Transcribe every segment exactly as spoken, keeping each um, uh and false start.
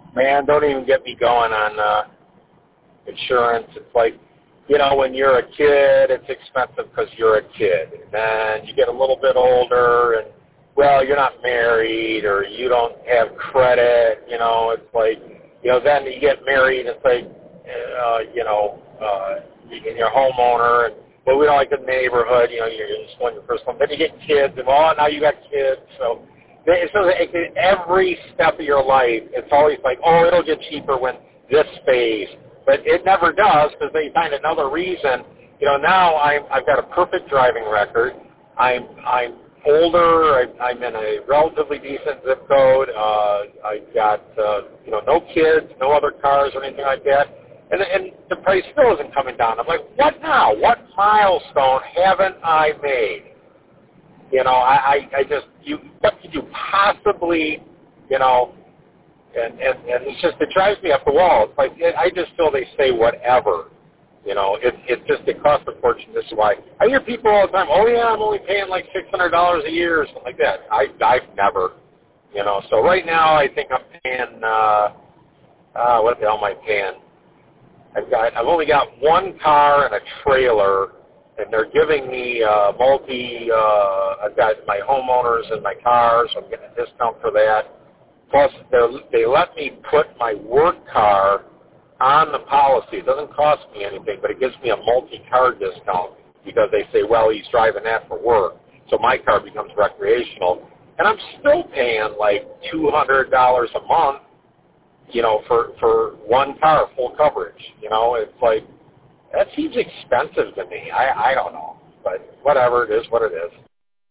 Man, don't even get me going on uh, insurance. It's like, you know, when you're a kid, it's expensive because you're a kid. And then you get a little bit older and, well, you're not married or you don't have credit. You know, it's like, you know, then you get married, it's like, uh, you know, uh, and you're a homeowner, and, well, we don't like the neighborhood. You know, you're just one your first one. Then you get kids, and, well, now you got kids. So, so it, every step of your life, it's always like, oh, it'll get cheaper when this pays. But it never does because they find another reason. You know, now I'm, I've got a perfect driving record. I'm I'm older. I, I'm in a relatively decent zip code. Uh, I've got, uh, you know, no kids, no other cars or anything like that. And, and the price still isn't coming down. I'm like, what now? What milestone haven't I made? You know, I, I, I just, you, what could you possibly, you know, and, and, and it's just, it drives me up the wall. It's like, it, I just feel they say whatever. You know, it, it just, it costs a fortune. This is why. I hear people all the time, oh, yeah, I'm only paying like six hundred dollars a year or something like that. I, I've never, you know. So right now I think I'm paying, uh, uh, what the hell am I paying? I've got, I've only got one car and a trailer, and they're giving me uh, multi, uh, I've got my homeowners and my cars, so I'm getting a discount for that. Plus, they let me put my work car on the policy. It doesn't cost me anything, but it gives me a multi-car discount because they say, well, he's driving that for work, so my car becomes recreational. And I'm still paying like two hundred dollars a month, you know, for, for one car, full coverage. You know, it's like, that seems expensive to me. I, I don't know. But whatever, it is what it is.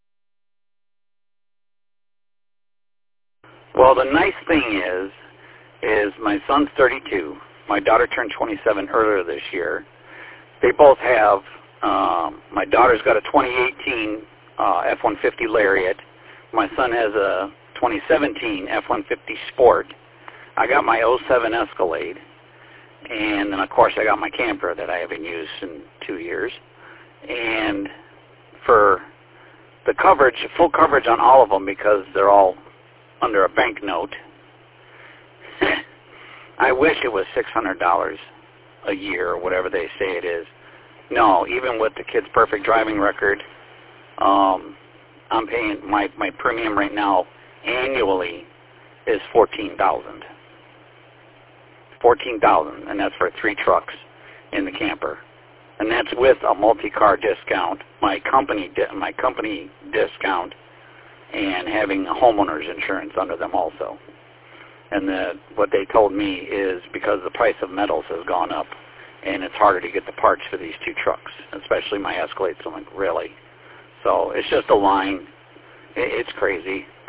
Well, the nice thing is, is my son's thirty-two. My daughter turned twenty-seven earlier this year. They both have, um, my daughter's got a twenty eighteen uh, F one fifty Lariat. My son has a twenty seventeen F one fifty Sport. I got my oh seven Escalade. And then, of course, I got my camper that I haven't used in two years. And for the coverage, full coverage on all of them because they're all under a bank note, I wish it was six hundred dollars a year or whatever they say it is. No, even with the kid's perfect driving record, um, I'm paying, my, my premium right now annually is fourteen thousand dollars. fourteen thousand dollars, and that's for three trucks in the camper. And that's with a multi-car discount, my company di- my company discount, and having a homeowner's insurance under them also. And the, what they told me is because the price of metals has gone up, and it's harder to get the parts for these two trucks, especially my Escalade. So I'm like, really? So it's just a line. It, it's crazy.